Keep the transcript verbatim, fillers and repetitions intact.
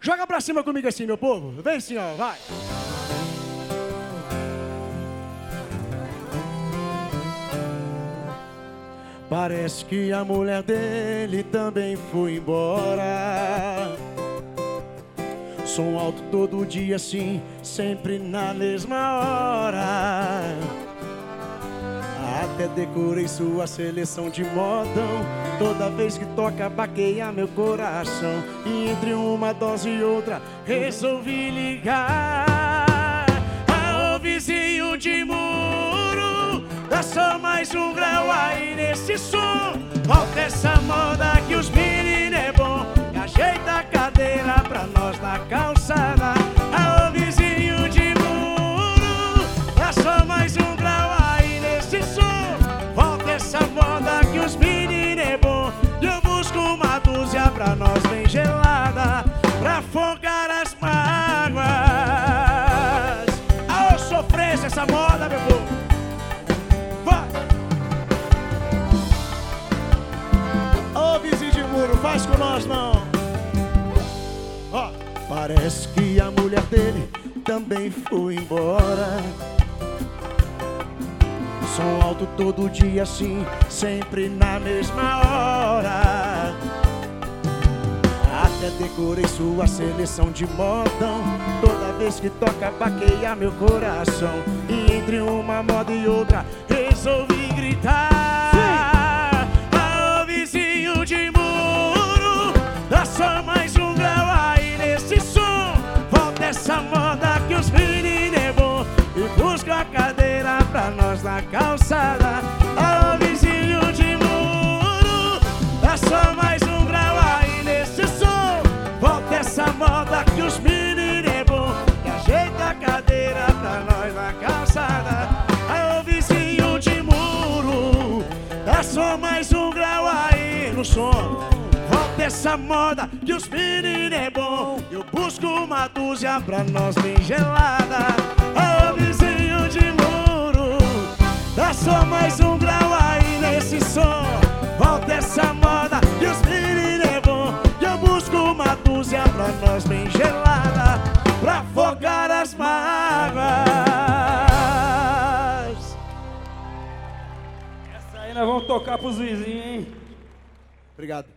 Joga pra cima comigo assim, meu povo. Vem assim, ó, vai. Parece que a mulher dele também foi embora. Som alto todo dia assim, sempre na mesma hora. Até decorei sua seleção de modão. Toda vez que toca baqueia meu coração. E entre uma dose e outra resolvi ligar. Ao vizinho de muro, dá só mais um grau aí nesse som. Volta essa moda que os meninos é bom. E ajeita a cadeira pra nós na calçada. Ao vizinho de muro, dá só mais um grau aí nesse som. Volta essa moda que os meninos é bom. E eu busco uma dúzia pra nós bem gelada, pra afogar as mágoas. Aô, sofrência essa moda, meu povo. Vai! Ô, vizinho de muro, faz com nós não. Ó, parece que a mulher dele também foi embora. Som alto todo dia assim, sempre na mesma hora. Até decorei sua seleção de modão. Toda vez que toca baqueia meu coração. E entre uma moda e outra resolvi gritar. Ao vizinho de muro, dá só mais um grau aí nesse som. Volta essa moda que os meninos é bom. E busca a cadeira pra nós na calçada. Alô, vizinho de muro, dá só mais um grau aí nesse som. Volta essa moda que os meninos é bom. E ajeita a cadeira pra nós na calçada. Alô, vizinho de muro, dá só mais um grau aí no som. Volta essa moda que os meninos é bom. Eu busco uma dúzia pra nós bem gelada. Alô, vizinho de muro, dá só mais um grau aí nesse som. Volta essa moda que os meninos é bom. E eu busco uma dúzia pra nós bem gelada, pra afogar as mágoas. Essa aí nós vamos tocar pros vizinhos, hein? Obrigado.